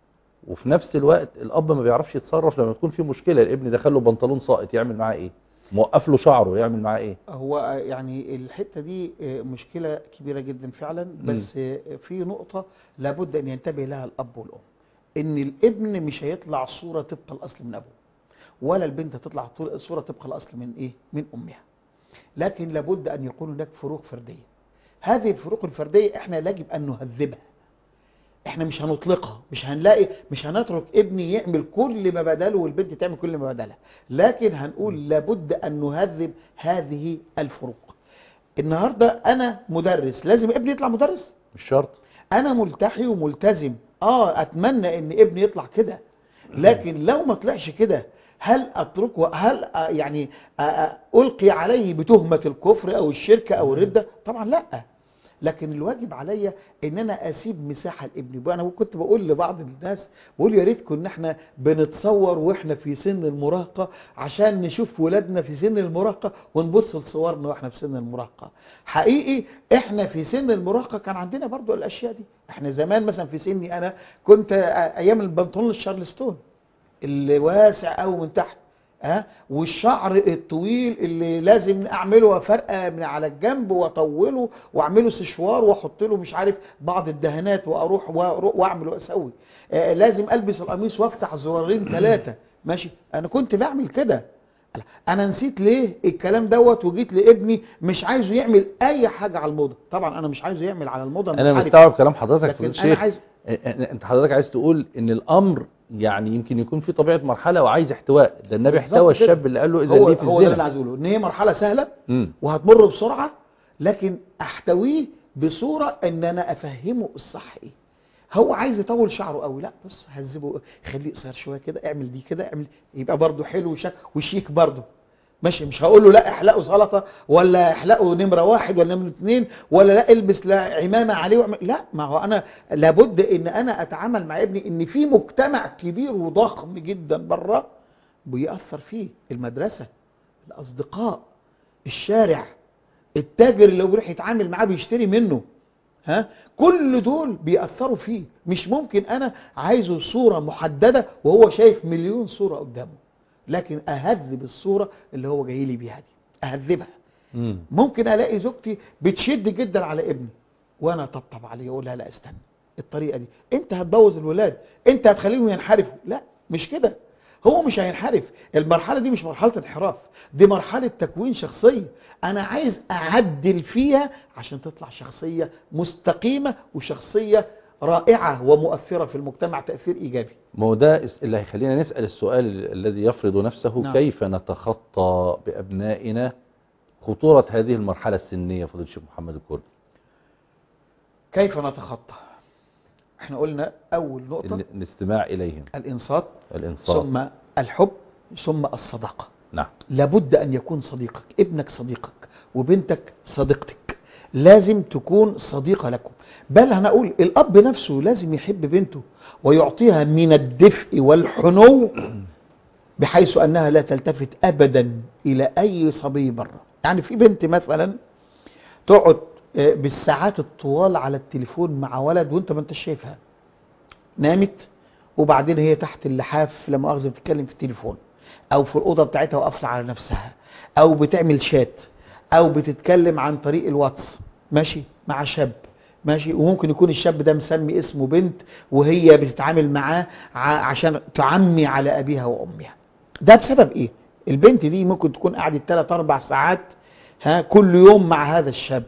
وفي نفس الوقت الاب ما بيعرفش يتصرف لما تكون في مشكلة. الابن دخل له بنطلون ساقط يعمل معاه ايه؟ موقف له شعره يعمل معاه ايه؟ هو يعني الحتة دي مشكلة كبيرة جدا فعلا، بس في نقطة لابد أن ينتبه لها الأب والأم، إن الابن مش هيطلع صورة طبق الأصل من أبوه، ولا البنت هتطلع صورة طبق الأصل من إيه؟ من أمها، لكن لابد أن يكون هناك فروق فردية. هذه الفروق الفردية إحنا يجب أن نهذبها، احنا مش هنطلقها، مش هنلاقي مش هنترك ابني يعمل كل ما بداله والبنت تعمل كل ما بدالها، لكن هنقول لابد ان نهذب هذه الفروق. النهاردة انا مدرس، لازم ابني يطلع مدرس؟ مش شرط. انا ملتحي وملتزم، اه اتمنى ان ابني يطلع كده، لكن لو ما طلعش كده هل اتركه؟ هل آه يعني آه آه القي عليه بتهمة الكفر او الشرك او الردة؟ طبعا لا، لكن الواجب عليا ان انا اسيب مساحه لابني. انا كنت بقول لبعض الناس، بقول يا ريت كنا احنا بنتصور واحنا في سن المراهقه عشان نشوف ولادنا في سن المراهقه ونبص لصورنا واحنا في سن المراهقه. حقيقي احنا في سن المراهقه كان عندنا برضو الاشياء دي. احنا زمان مثلا في سني انا كنت ايام البنطلون الشارلستون اللي واسع قوي من تحت، ها، والشعر الطويل اللي لازم اعمله فرقه من على الجنب واطوله واعمله سشوار واحط له مش عارف بعض الدهانات واروح وأروح واعمل واسوي. آه لازم البس القميص وافتح زرارين ثلاثه. ماشي، انا كنت بعمل كده. انا نسيت ليه الكلام دوت وجيت لابني مش عايزه يعمل اي حاجه على الموضه. طبعا انا مش عايزه يعمل على الموضه، انا مستوعب كلام حضرتك لكن يا انا شيخ. عايز انت حضرتك عايز تقول ان الامر يعني يمكن يكون في طبيعه مرحله وعايز احتواء. ده النبي بالظبط احتوى كده. الشاب اللي قال له اذا هو لي في هو ده اللي الزنا. عايز اقوله، ان هي مرحله سهله امم وهتمر بسرعه، لكن احتويه بصوره ان انا افهمه الصح ايه. هو عايز يطول شعره قوي، لا بص هذبه، خليه قصير شويه كده، اعمل دي كده، اعمل يبقى برده حلو وشك وشيك برده. ماشي، مش هقول له لا احلقه سلطه ولا احلقه نمره واحد ولا نمره اثنين ولا لا البس لا عمامه عليه وعمل. لا، ما هو انا لابد ان انا اتعامل مع ابني ان في مجتمع كبير وضخم جدا بره بيأثر فيه، المدرسه، الاصدقاء، الشارع، التاجر اللي بيروح يتعامل معاه بيشتري منه، ها، كل دول بيأثروا فيه. مش ممكن انا عايزه صورة محددة وهو شايف مليون صورة قدامه، لكن اهذب الصورة اللي هو جاي لي بيها دي، اهذبها. امم ممكن الاقي زوجتي بتشد جدا على ابني وانا طبطب عليه اقول لها لا استنى، الطريقة دي انت هتبوظ الولاد، انت هتخليهم ينحرفوا. لا مش كده، هو مش هينحرف. المرحلة دي مش مرحلة انحراف، دي مرحلة تكوين شخصية انا عايز اعدل فيها عشان تطلع شخصية مستقيمة وشخصية رائعة ومؤثرة في المجتمع تأثير ايجابي. ما هو ده اللي هيخلينا نسأل السؤال الذي يفرض نفسه. نعم. كيف نتخطى بأبنائنا خطورة هذه المرحلة السنية فضيلة الشيخ محمد الكردي؟ كيف نتخطى؟ احنا قلنا اول نقطة ال- الاستماع إليهم، الانصات، الإنصات. ثم الحب، ثم الصداقة. نعم. لابد ان يكون صديقك، ابنك صديقك وبنتك صديقتك، لازم تكون صديقة لكم. بل هنقول الاب نفسه لازم يحب بنته ويعطيها من الدفء والحنو بحيث انها لا تلتفت ابدا الى اي صبي بره. يعني في بنت مثلا تقعد آه، بالساعات الطوال على التليفون مع ولد وانت ما انت شايفها، نامت وبعدين هي تحت اللحاف لما مؤاخذة بتتكلم في التليفون، او في الاوضه بتاعتها وقافله على نفسها، او بتعمل شات، او بتتكلم عن طريق الواتس، ماشي، مع شاب، ماشي، وممكن يكون الشاب ده مسمي اسمه بنت وهي بتتعامل معاه ع- عشان تعمي على ابيها وامها. ده بسبب ايه؟ البنت دي ممكن تكون قعدت ثلاث اربع ساعات ها كل يوم مع هذا الشاب،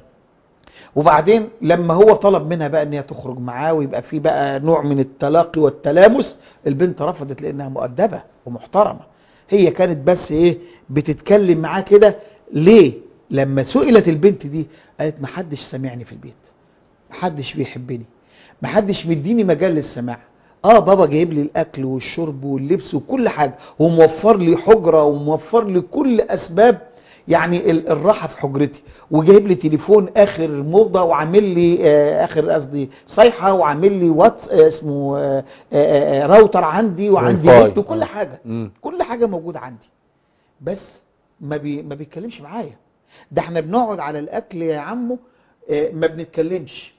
وبعدين لما هو طلب منها بقى ان هي تخرج معاه ويبقى في بقى نوع من التلاقي والتلامس، البنت رفضت لانها مؤدبة ومحترمة. هي كانت بس ايه بتتكلم معاه كده. ليه؟ لما سئلت البنت دي قالت محدش سامعني في البيت، محدش بيحبني، محدش مديني مجال للسماع. اه بابا جايب لي الاكل والشرب واللبس وكل حاجة وموفر لي حجرة وموفر لي كل اسباب يعني ال- الراحة في حجرتي، وجايب لي تليفون اخر موضة وعامل لي آه اخر قصدي صيحة وعامل لي واتس آه اسمه آه آه آه راوتر عندي وعندي واي فاي. نت وكل آه. حاجة، مم. كل حاجة موجودة عندي، بس ما بي ما بيتكلمش معايا. ده احنا بنقعد على الاكل يا عمو آه ما بنتكلمش،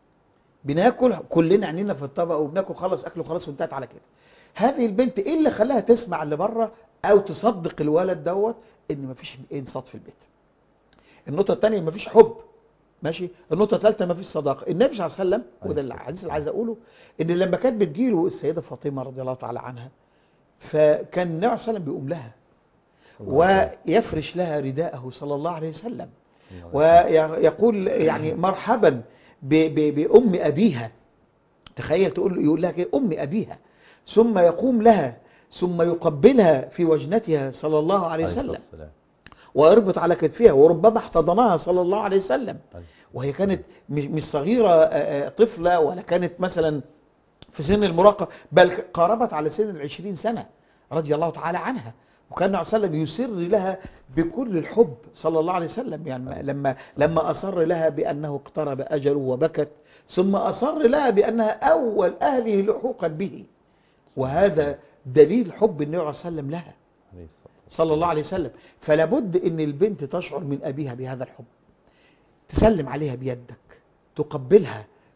بناكل كلنا عينينا في الطبق وبناكل خلص اكل وخلاص وانتهت على كده. هذه البنت ايه اللي خلاها تسمع اللي بره او تصدق الولد دوت؟ ان مفيش انصات في البيت. النقطه الثانيه مفيش حب، ماشي. النقطه الثالثه مفيش صداقه. النبي صلى الله عليه وسلم، وده الحديث اللي عايز اقوله، ان لما كانت بتجيله السيده فاطمه رضي الله تعالى عنها، فكان النبي صلى الله عليه وسلم بيقوم لها ويفرش لها رداءه صلى الله عليه وسلم ويقول يعني مرحبا ب- ب- بأم أبيها. تخيل تقول يقول لها كده أم أبيها، ثم يقوم لها ثم يقبلها في وجنتها صلى الله عليه وسلم ويربط على كتفها، وربما احتضنها صلى الله عليه وسلم وهي كانت مش مش صغيرة آه، آه، طفلة، ولا كانت مثلا في سن المراهقة، بل قاربت على سن العشرين سنة رضي الله تعالى عنها. وكان النبي صلى الله عليه وسلم يسر لها بكل الحب صلى الله عليه وسلم. يعني لما لما أصر لها بأنه اقترب أجله وبكت، ثم أصر لها بأنها أول أهله لحوقا به، وهذا دليل حب النبي صلى الله عليه وسلم لها صلى الله عليه وسلم. فلا بد ان البنت تشعر من ابيها بهذا الحب، تسلم عليها بيدك، تقبلها،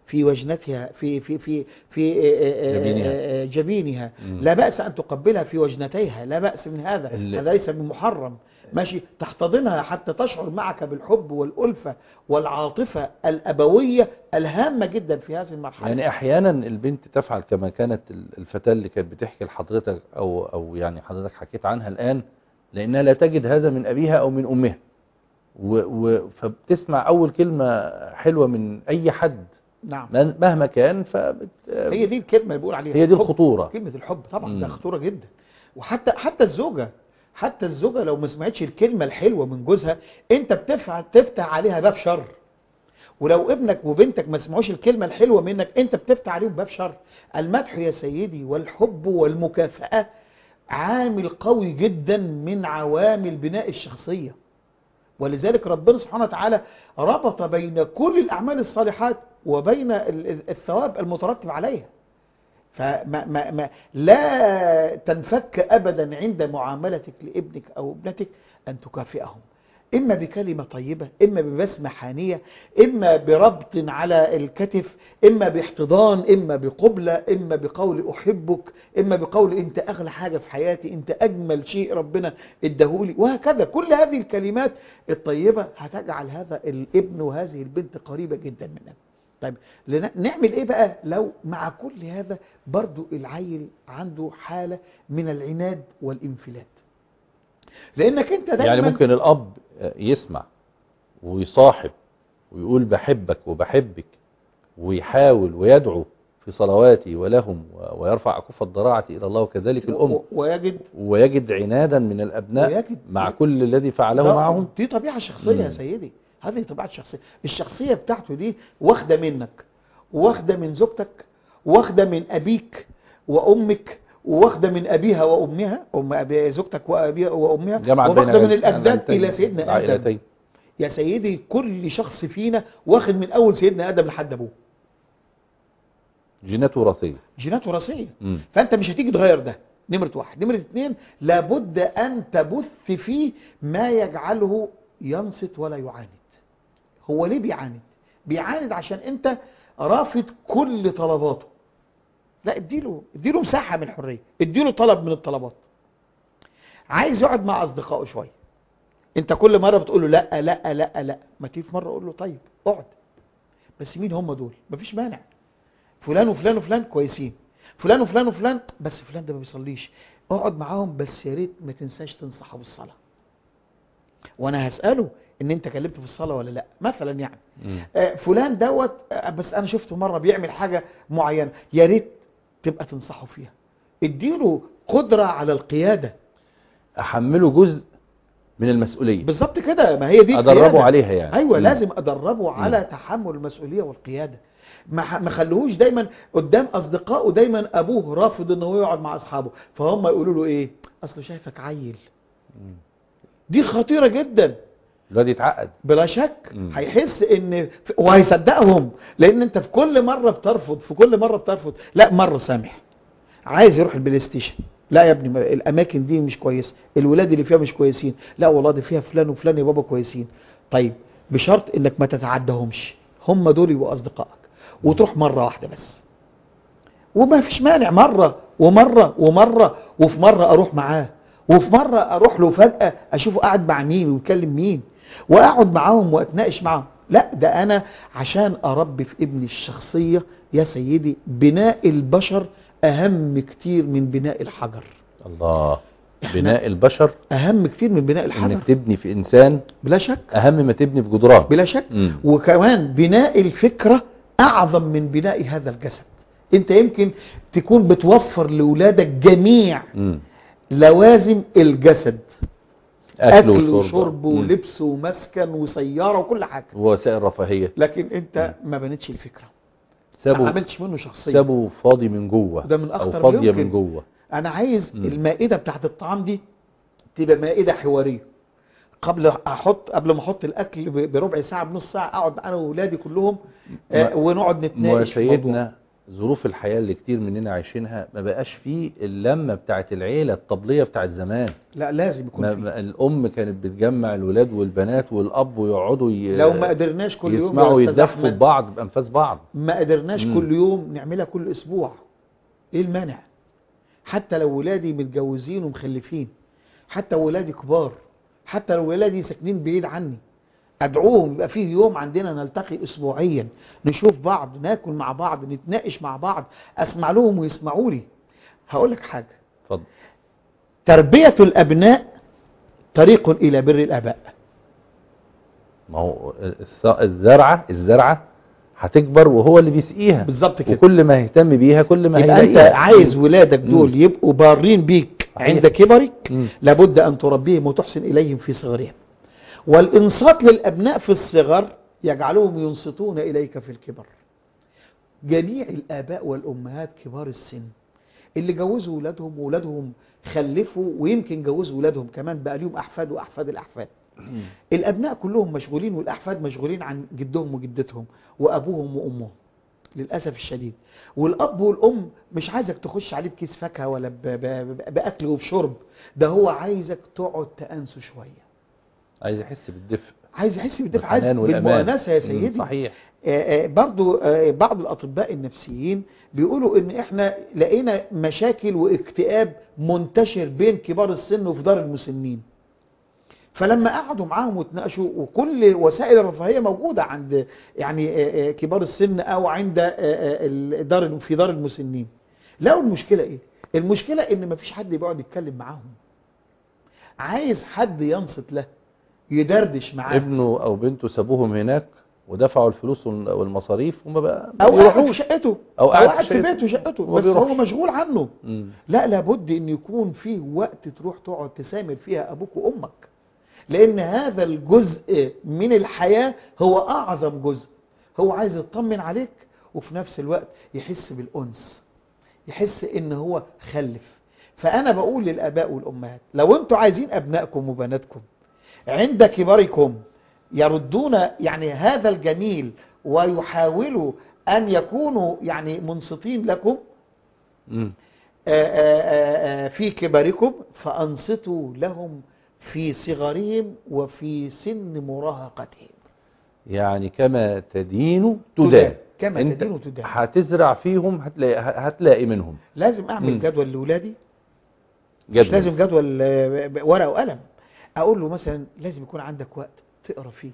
في وجنتها في في في في جبينها, جبينها. لا بأس أن تقبلها في وجنتيها، لا بأس من هذا، هذا ليس بمحرم. ماشي، تحتضنها حتى تشعر معك بالحب والألفة والعاطفة الأبوية الهامة جدا في هذه المرحلة. يعني أحيانا البنت تفعل كما كانت الفتاة اللي كانت بتحكي لحضرتك أو أو يعني حضرتك حكيت عنها الآن، لأنها لا تجد هذا من أبيها أو من أمها، و و فبتسمع أول كلمة حلوة من أي حد نعم مهما كان، فبت... هي دي الكلمة اللي بقول عليها، هي دي الخطورة، كلمة الحب طبعا. مم. ده خطورة جدا. وحتى حتى الزوجة حتى الزوجة لو ما سمعتش الكلمة الحلوة من جوزها، انت بتفتح تفتح عليها باب شر. ولو ابنك وبنتك ما سمعوش الكلمة الحلوة منك، انت بتفتح عليهم باب شر. المدح يا سيدي والحب والمكافأة عامل قوي جدا من عوامل بناء الشخصية. ولذلك ربنا سبحانه وتعالى ربط بين كل الأعمال الصالحات وبين الثواب المترتب عليها. فما ما ما لا تنفك أبدا عند معاملتك لابنك أو ابنتك أن تكافئهم، إما بكلمة طيبة، إما ببسمة حانية، إما بربط على الكتف، إما باحتضان، إما بقبلة، إما بقول أحبك، إما بقول أنت أغلى حاجة في حياتي، أنت أجمل شيء ربنا اداهولي، وهكذا. كل هذه الكلمات الطيبة هتجعل هذا الابن وهذه البنت قريبة جدا منك. طيب نعمل ايه بقى لو مع كل هذا برضو العيل عنده حالة من العناد والانفلات؟ لانك انت دايما يعني ممكن الاب يسمع ويصاحب ويقول بحبك وبحبك ويحاول ويدعو في صلواتي ولهم ويرفع أكف الضراعة إلى الله، وكذلك الأم، ويجد ويجد عنادا من الأبناء ويجد مع كل الذي فعله معهم. دي طبيعة شخصية يا سيدي، هذه طبيعة شخصية. الشخصية بتاعته دي واخدة منك، واخدة من زوجتك، واخدة من أبيك وأمك، واخدة من أبيها وأمها، أم أبي زوجتك وأبيها وأمها، واخدة من الأجداد إلى سيدنا آدم. يا سيدي كل شخص فينا واخد من أول سيدنا آدم لحد أبوه جينات وراثية، جينات وراثية. فأنت مش هتيجي تغير ده، نمرة واحد. نمرة اثنين، لابد أن تبث فيه ما يجعله ينصت ولا يعاند. هو ليه بيعاند؟ بيعاند عشان أنت رافض كل طلباته. لا، اديله اديله مساحة من الحرية، اديله طلب من الطلبات. عايز يقعد مع أصدقائه شوية، انت كل مرة بتقول له لا لا لا لا، ما تيجي في مرة قول له طيب اقعد، بس مين هم دول؟ مفيش مانع، فلان وفلان وفلان كويسين، فلان وفلان وفلان، بس فلان ده ما بيصليش، اقعد معاهم، بس يا ريت ما تنساش تنصحه بالصلاة، وانا هسأله ان انت كلمته في الصلاة ولا لا مثلا يعني. آه فلان دوت آه بس انا شفته مرة بيعمل حاجة معينة، يا ريت تبقى تنصحه فيها. اديله قدرة على القيادة، احمله جزء من المسؤولية بالظبط كده. ما هي دي ادربه القيادة. عليها يعني. ايوه مم. لازم ادربه على مم. تحمل المسؤولية والقيادة. ما ما خلوهوش دايما قدام اصدقائه دايما ابوه رافض ان هو يقعد مع اصحابه، فهم يقولوا له ايه؟ اصله شايفك عيل. مم. دي خطيرة جدا. الواد يتعقد بلا شك، مم. هيحس ان وهيصدقهم، لان انت في كل مرة بترفض في كل مرة بترفض لا مرة سامح. عايز يروح البلاي ستيشن، لا يا ابني الاماكن دي مش كويسه، الولاد اللي فيها مش كويسين، لا والله دي فيها فلان وفلان يا بابا كويسين. طيب بشرط انك ما تتعدهمش، هم دول يبقوا اصدقائك، وتروح مره واحده بس، وما فيش مانع مره ومره ومره، وفي مره اروح معاه، وفي مره اروح له فجاه اشوفه قاعد مع مين ويتكلم مين، واقعد معاهم واتناقش معاهم. لا، ده انا عشان اربي في ابني الشخصيه يا سيدي، بناء البشر أهم كتير من بناء الحجر. الله، بناء البشر أهم كتير من بناء الحجر. إنك تبني في إنسان بلا شك أهم ما تبني في جدران، بلا شك. مم. وكمان بناء الفكرة أعظم من بناء هذا الجسد. أنت يمكن تكون بتوفر لأولادك جميع مم. لوازم الجسد، أكل, أكل وشرب ولبس ومسكن وسيارة وكل حاجة ووسائل رفاهية، لكن أنت مم. ما بنتش الفكرة، ما عملتش منه شخصية، سابه فاضي من جوه، ده من أخطر أو فاضية يمكن. من جوه. أنا عايز مم. المائدة بتاعت الطعام دي تبقى مائدة حوارية. قبل أحط قبل ما أحط الأكل بربع ساعة بنص ساعة أقعد أنا وأولادي كلهم آه ونقعد نتناقش في سيدنا ظروف الحياة اللي كتير مننا عايشينها ما بقاش فيه اللمة بتاعت العيلة الطبلية بتاعت زمان. لا لازم يكون ما فيه. ما الأم كانت بتجمع الولاد والبنات والأب ويقعدوا ي... لو ما قدرناش كل يوم يا يسمعوا أستاذ يتدفوا أحمد، ببعض بأنفاس بعض. ما قدرناش مم. كل يوم نعملها كل أسبوع، إيه المانع؟ حتى لو ولادي متجوزين ومخلفين، حتى ولادي كبار، حتى لو ولادي ساكنين بعيد عني، أدعوهم يبقى فيه يوم عندنا نلتقي أسبوعيا، نشوف بعض، ناكل مع بعض، نتناقش مع بعض، أسمع لهم ويسمعوا لي. هقول لك حاجة، اتفضل. تربية الأبناء طريق إلى بر الآباء. ما هو الث- الزرعة الزرعة هتكبر وهو اللي بيسقيها بالظبط كده. وكل ما يهتم بيها كل ما يبقى أنت هيلاقيها. عايز ولادك دول مم. يبقوا بارين بيك صحيح. عند كبرك، مم. لابد أن تربيهم وتحسن إليهم في صغرهم. والإنصات للأبناء في الصغر يجعلهم ينصتون إليك في الكبر. جميع الآباء والأمهات كبار السن اللي جوزوا ولادهم وولادهم خلفوا ويمكن جوزوا ولادهم كمان بقى ليهم أحفاد وأحفاد الأحفاد. مم. الأبناء كلهم مشغولين والأحفاد مشغولين عن جدهم وجدتهم وأبوهم وأمهم للأسف الشديد. والأب والأم مش عايزك تخش عليه بكيس فاكهة ولا ب- ب- بأكل وبشرب، ده هو عايزك تقعد تأنسه شوية، عايز يحس بالدفء، عايز يحس بالدفء، عايز بالحنان والأمان. بالمؤانسة يا مم. سيدي. صحيح. آه، آه، برضو آه، بعض الأطباء النفسيين بيقولوا إن إحنا لقينا مشاكل واكتئاب منتشر بين كبار السن وفي دار المسنين. فلما قعدوا معاهم وتناقشوا، وكل وسائل الرفاهية موجودة عند يعني آه، آه، كبار السن أو عند آه، آه، الدار في دار المسنين، لقوا المشكلة إيه؟ المشكلة إن مفيش حد بيقعد يتكلم معاهم، عايز حد ينصت له يدردش معاه. ابنه أو بنته سابوهم هناك ودفعوا الفلوس والمصاريف وما بقى ما او قاعد في بيروحوش. شقته أو او قاعد قاعد في في شقته بيته شقته وما بس هو بيروحش. مشغول عنه. مم. لا، لابد ان يكون فيه وقت تروح تقعد تسامر فيها ابوك وامك، لان هذا الجزء من الحياة هو اعظم جزء. هو عايز يطمن عليك وفي نفس الوقت يحس بالانس، يحس ان هو خلف. فانا بقول للاباء والامهات، لو انتوا عايزين ابنائكم وبناتكم عند كباركم يردون يعني هذا الجميل ويحاولوا أن يكونوا يعني منصتين لكم مم. آآ آآ في كباركم، فأنصتوا لهم في صغرهم وفي سن مراهقتهم. يعني كما تدين تدان. تدان. كما انت تدين تدان. هتزرع فيهم هتلاقي, هتلاقي منهم. لازم أعمل مم. جدول لأولادي، مش جدول. لازم جدول آه، ورقة وقلم. أقول له مثلا لازم يكون عندك وقت تقرأ فيه،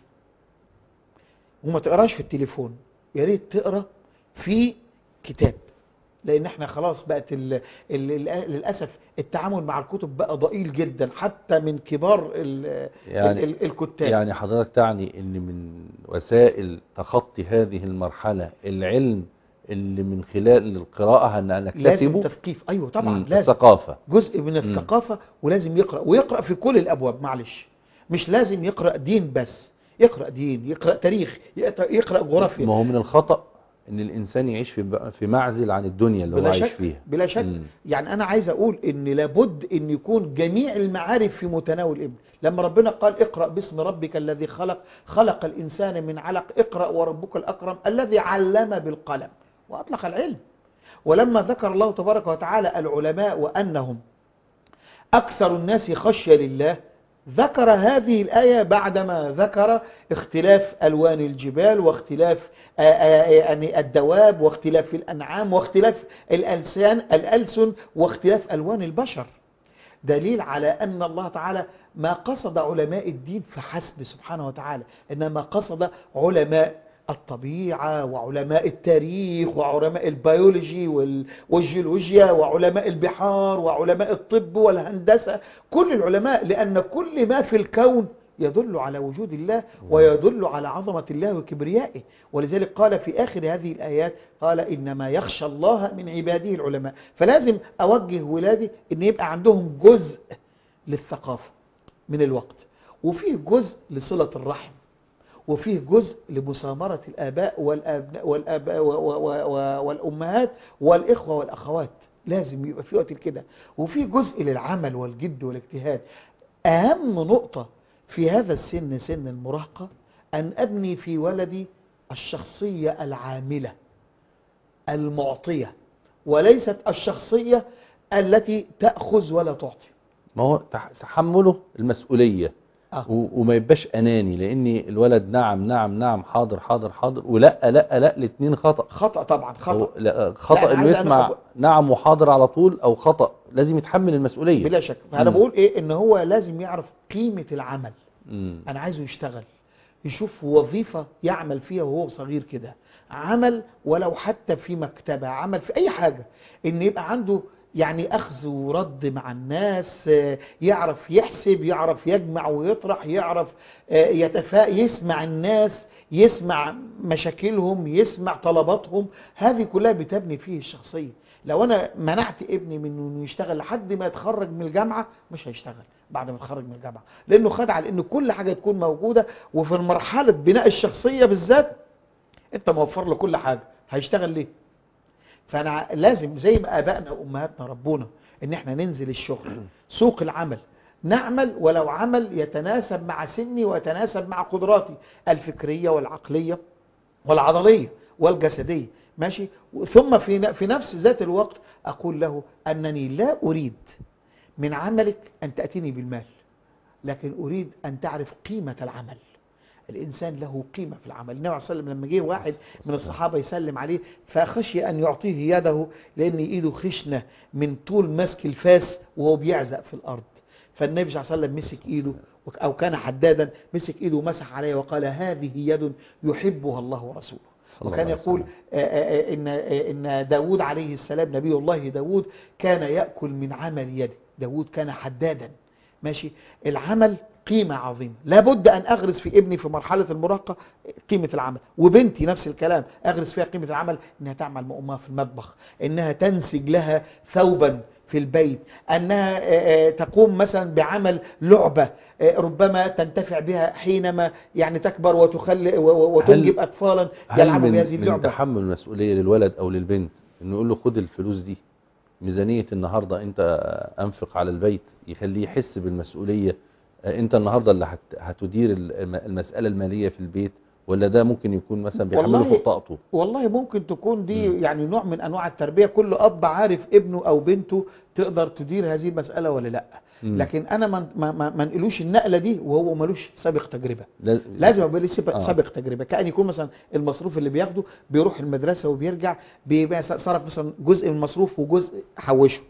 وما تقراش في التليفون، يا ريت تقرا في كتاب، لان احنا خلاص بقت ال ال ال للاسف التعامل مع الكتب بقى ضئيل جدا حتى من كبار ال يعني ال ال الكتاب. يعني حضرتك تعني ان من وسائل تخطي هذه المرحلة العلم اللي من خلال القراءة ان لازم نكتسبه. تثقيف، ايوه طبعا مم. لازم الثقافة جزء من مم. الثقافة، ولازم يقرأ ويقرأ في كل الابواب. معلش، مش لازم يقرأ دين بس، يقرأ دين، يقرأ تاريخ، يقرأ, يقرأ جغرافيا. ما هو من الخطأ ان الانسان يعيش في في معزل عن الدنيا اللي هو بلا عايش شك فيها. بلا شك. مم. يعني انا عايز اقول ان لابد ان يكون جميع المعارف في متناول الابن. لما ربنا قال اقرأ باسم ربك الذي خلق خلق الانسان من علق، اقرأ وربك الاكرم الذي علم بالقلم واطلق العلم. ولما ذكر الله تبارك وتعالى العلماء وانهم اكثر الناس خشية لله، ذكر هذه الآية بعدما ذكر اختلاف ألوان الجبال واختلاف يعني الدواب واختلاف الأنعام واختلاف الألسان الألسن واختلاف ألوان البشر. دليل على أن الله تعالى ما قصد علماء الدين فحسب سبحانه وتعالى، إنما قصد علماء الطبيعة وعلماء التاريخ وعلماء البيولوجي والجيولوجيا وعلماء البحار وعلماء الطب والهندسة، كل العلماء، لأن كل ما في الكون يدل على وجود الله ويدل على عظمة الله وكبريائه. ولذلك قال في آخر هذه الآيات قال إنما يخشى الله من عباده العلماء. فلازم أوجه ولادي أن يبقى عندهم جزء للثقافة من الوقت، وفيه جزء لصلة الرحم، وفيه جزء لمسامرة الآباء والأبناء والآباء والأمهات والإخوة والأخوات، لازم يبقى في وقت كده. وفيه جزء للعمل والجد والاجتهاد. أهم نقطة في هذا السن، سن المراهقة، أن أبني في ولدي الشخصية العاملة المعطية وليست الشخصية التي تأخذ ولا تعطي. ما هو تح- تحمله المسؤولية آه. و- وما يبقاش أناني، لأن الولد نعم نعم نعم حاضر حاضر حاضر ولا لا لا الاثنين خطأ. خطأ طبعا، هو خطأ. لا، لا، خطأ أنا انه عايز أنا يسمع أب... نعم وحاضر على طول، او خطأ لازم يتحمل المسؤولية. بلا شك. فأنا مم. بقول إيه، إن هو لازم يعرف قيمة العمل. مم. أنا عايزه يشتغل، يشوف وظيفة يعمل فيها وهو صغير كده، عمل ولو حتى في مكتبة، عمل في أي حاجة، إن يبقى عنده يعني أخذ ورد مع الناس، آه، يعرف يحسب، يعرف يجمع ويطرح، يعرف آه، يتفا يسمع الناس، يسمع مشاكلهم، يسمع طلباتهم. هذه كلها بتبني فيه الشخصية. لو أنا منعت ابني من إنه يشتغل لحد ما يتخرج من الجامعة، مش هيشتغل بعد ما يتخرج من الجامعة، لأنه خد على إن كل حاجة تكون موجودة. وفي مرحلة بناء الشخصية بالذات أنت موفر له كل حاجة، هيشتغل ليه؟ فأنا لازم زي ما آبائنا وأمهاتنا ربونا إن إحنا ننزل الشغل، سوق العمل، نعمل ولو عمل يتناسب مع سني ويتناسب مع قدراتي الفكرية والعقلية والعضلية والجسدية، ماشي. ثم في في نفس ذات الوقت أقول له أنني لا أريد من عملك أن تأتيني بالمال، لكن أريد أن تعرف قيمة العمل. الإنسان له قيمة في العمل. النبي عليه الصلاة والسلام لما جه واحد من الصحابة يسلم عليه فخشي أن يعطيه يده لأن إيده خشنة من طول مسك الفاس وهو بيعزق في الأرض. فالنبي صلى الله عليه وسلم مسك إيده، أو كان حدادا، مسك إيده ومسح عليه وقال هذه يد يحبها الله ورسوله. وكان يقول آآ آآ إن, إن داود عليه السلام، نبي الله داود، كان يأكل من عمل يده. داود كان حدادا، ماشي. العمل قيمة عظيمة، لابد أن أغرس في ابني في مرحلة المراهقة قيمة العمل، وبنتي نفس الكلام أغرس فيها قيمة العمل، إنها تعمل مع أمها في المطبخ، إنها تنسج لها ثوبا في البيت، أنها تقوم مثلا بعمل لعبة ربما تنتفع بها حينما يعني تكبر وتخلي وتنجب أطفالا يلعبوا بهذه اللعبة. هل من تحمل المسؤولية للولد أو للبنت إنه يقول له خد الفلوس دي ميزانية النهاردة أنت أنفق على البيت، يخليه يحس بالمسؤولية، أنت النهاردة اللي هتدير المسألة المالية في البيت، ولا ده ممكن يكون مثلا بيحمله فوق طاقته؟ والله ممكن تكون دي م. يعني نوع من أنواع التربية. كل أب عارف ابنه أو بنته تقدر تدير هذه المسألة ولا لا. م. لكن أنا ما ما نقلوش النقلة دي وهو ملوش سابق تجربة. لا لازم يبقى له سابق آه. تجربة. كأن يكون مثلا المصروف اللي بياخده بيروح المدرسة وبيرجع بيبقى صرف مثلا جزء من المصروف وجزء حوشه،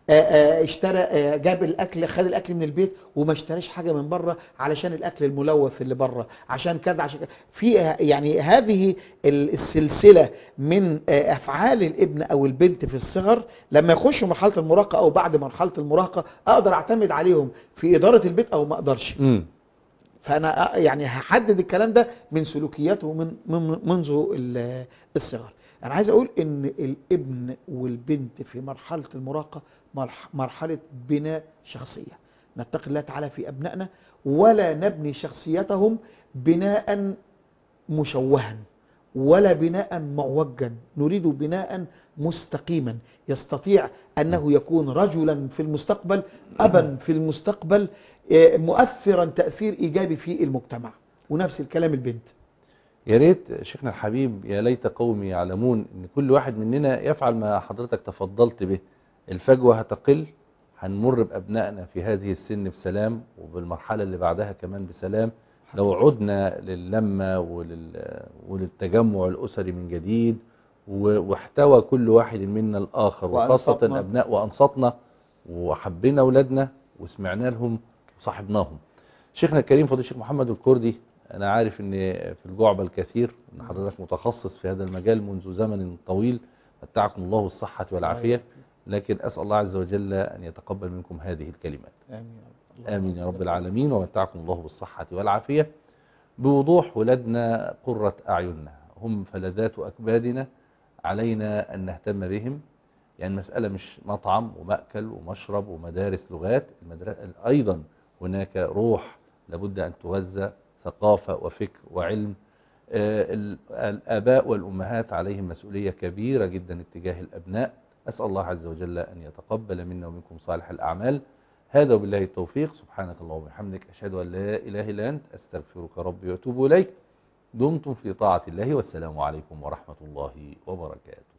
اشترى جاب الاكل، خد الاكل من البيت وما اشتراش حاجه من بره علشان الاكل الملوث اللي بره، عشان كذا عشان كذا. في يعني هذه السلسله من افعال الابن او البنت في الصغر، لما يخشوا مرحله المراهقه او بعد مرحله المراهقه اقدر اعتمد عليهم في اداره البيت او ما اقدرش. م. فانا يعني هحدد الكلام ده من سلوكياته من منذ الصغر. انا عايز اقول ان الابن والبنت في مرحله المراهقه مرحله بناء شخصيه. نتقي الله تعالى في ابنائنا ولا نبني شخصيتهم بناء مشوها ولا بناء معوجا، نريد بناء مستقيما يستطيع انه يكون رجلا في المستقبل، ابا في المستقبل، مؤثرا تأثير ايجابي في المجتمع. ونفس الكلام البنت. يا ريت شيخنا الحبيب، يا ليت قومي يعلمون ان كل واحد مننا يفعل ما حضرتك تفضلت به. الفجوة هتقل، هنمر بأبنائنا في هذه السن بسلام، وبالمرحلة اللي بعدها كمان بسلام، لو عدنا لللمة ولل... وللتجمع الأسري من جديد، واحتوى كل واحد منا الآخر، وخاصة أبناء، وأنصتنا وحبينا أولادنا وسمعنا لهم وصاحبناهم. شيخنا الكريم فضيل الشيخ محمد الكردي، أنا عارف أن في الجعبة الكثير أن حضرتك متخصص في هذا المجال منذ زمن طويل، متعكم الله بالصحة والعافية، لكن أسأل الله عز وجل أن يتقبل منكم هذه الكلمات. آمين, آمين يا رب العالمين. ومتعكم الله بالصحة والعافية. بوضوح، ولدنا قرة أعيننا، هم فلذات أكبادنا، علينا أن نهتم بهم. يعني المسألة مش مطعم ومأكل ومشرب ومدارس لغات، أيضا هناك روح لابد أن تغذى، ثقافة وفكر وعلم. الآباء والأمهات عليهم مسؤولية كبيرة جدا اتجاه الأبناء. أسأل الله عز وجل أن يتقبل منا ومنكم صالح الأعمال. هذا وبالله التوفيق. سبحانك اللهم وبحمدك، أشهد أن لا إله إلا أنت، أستغفرك ربي وأتوب إليك. دمتم في طاعة الله، والسلام عليكم ورحمة الله وبركاته.